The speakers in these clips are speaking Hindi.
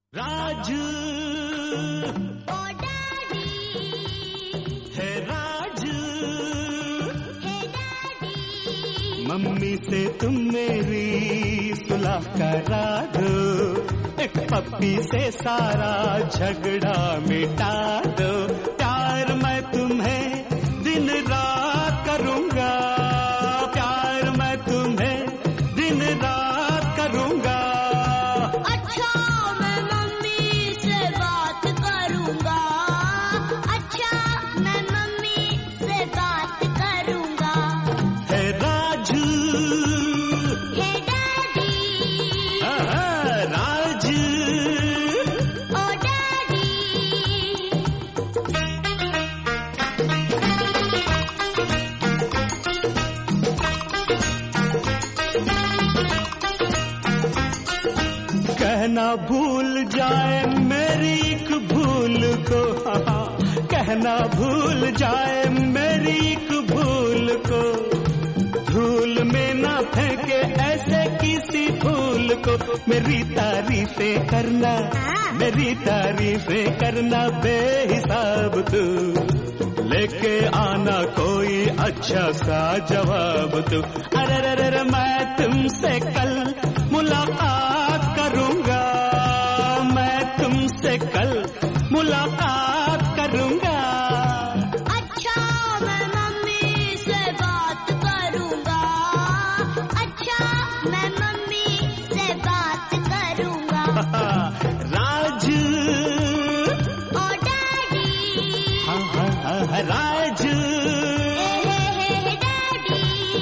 राज ओ डैडी है राज हे डैडी मम्मी से तुम मेरी सुलह करा दो, एक पप्पी से सारा झगड़ा मिटा दो। प्यार मैं तुम्हें दिन रात करूंगा, प्यार मैं तुम्हें दिन रात करूंगा। अच्छा मैं मम्मी से बात करूंगा, अच्छा मैं मम्मी से बात करूंगा। है राज हे डैडी राज ओ डैडी कहना भूल जाए मेरी एक भूल को, कहना भूल जाए मेरी एक भूल को। धूल में ना फेंके ऐसे किसी फूल को। मेरी तारीफें करना, मेरी तारीफें करना बेहिसाब तू, लेके आना कोई अच्छा सा जवाब तू। अरे मैं तुमसे कल मुलाकात करूंगा, मैं तुमसे कल मुलाकात करूंगा। अच्छा मैं मम्मी से बात करूंगा, अच्छा मैं मम्मी से बात करूंगा। राज ओ डैडी राज हे डैडी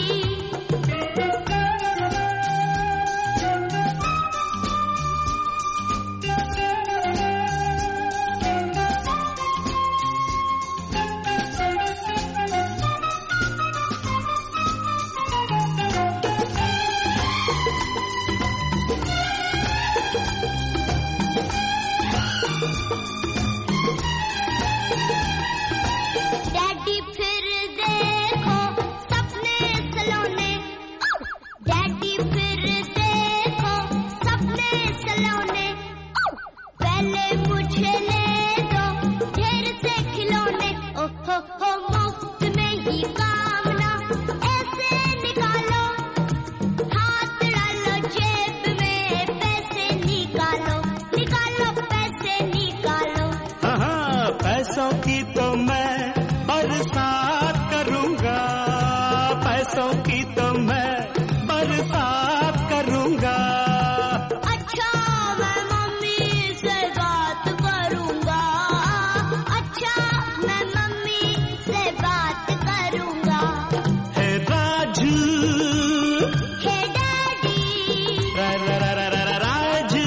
डैडी फिर देखो सपने सलोने, डैडी फिर देखो सपने सलोने। पहले मुझे ले दो ढेर से खिलौने, हो मुफ्त में ही काम ना ऐसे निकालो, हाथ डालो जेब में पैसे निकालो, निकालो पैसे निकालो। हाँ, पैसों की तो मैं बरसात करूंगा, पैसों की तो मैं बरसात करूंगा। अच्छा मैं मम्मी से बात करूंगा, अच्छा मैं मम्मी से बात करूंगा। है राज हे डैडी राज डैडी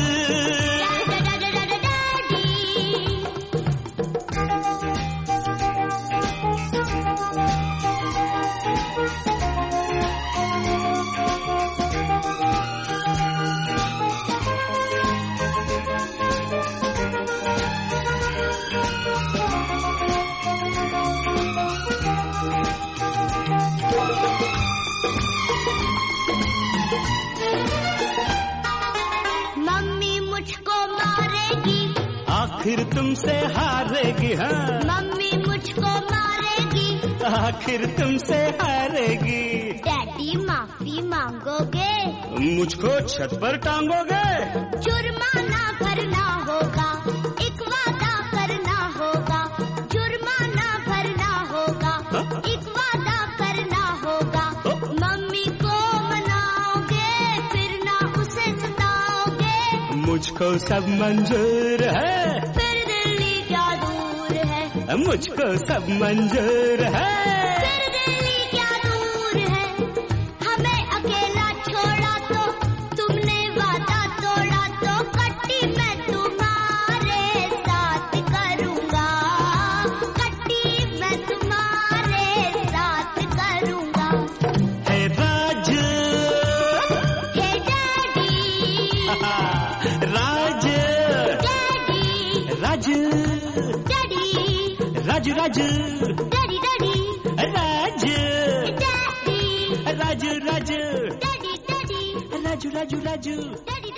मम्मी मुझको मारेगी, आखिर तुमसे हारेगी। हाँ, मम्मी मुझको मारेगी। आखिर तुमसे हारेगी। डैडी माफी मांगोगे, मुझको छत पर टांगोगे। जुर्माना भरना होगा, एक वादा करना होगा। जुर्माना भरना होगा, एक वादा करना होगा। मम्मी को मनाओगे, फिर ना उसे सताओगे। मुझको सब मंजूर है, फिर दिल्ली क्या दूर है, मुझको सब मंजूर है। फिर दिल्ली क्या दूर है। हमें अकेला छोड़ा तो तुमने वादा तोड़ा, तो कट्टी मैं तुम्हारे साथ करूंगा, कट्टी मैं तुम्हारे साथ करूंगा। है राज हे daddy Raj daddy Raj daddy Raj Raj daddy daddy Raj daddy Raj Raj daddy daddy Raju Raju Raju daddy